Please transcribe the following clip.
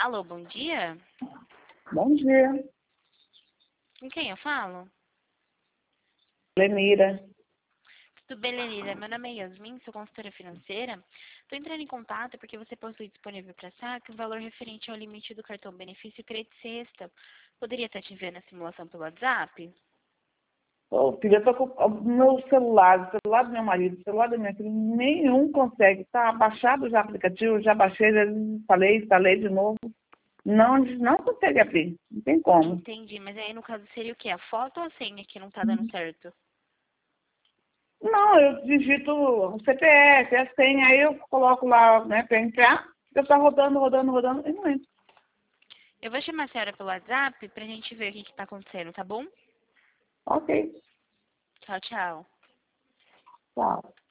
Alô, bom dia? Bom dia, Com quem eu falo? Lenira. Tudo bem, Lenira? Meu nome é Yasmin, sou consultora financeira. Estou entrando em contato porque você possui disponível para saque um valor referente ao limite do cartão benefício crédito sexta. Poderia estar te enviando a simulação pelo WhatsApp? Ô, filha, eu tô com o meu celular, o celular do meu marido, o celular da minha filha, nenhum consegue. Tá baixado já o aplicativo, já baixei, já instalei de novo. Não consegue abrir, não tem como. Entendi, mas aí no caso seria o quê? A foto ou a senha que não está dando certo? Não, eu digito o CPF, a senha, aí eu coloco lá, né, para entrar, eu tá rodando, e não entra. Eu vou chamar a senhora pelo WhatsApp pra gente ver o que está acontecendo, tá bom? Ok, Tchau, tchau. tchau.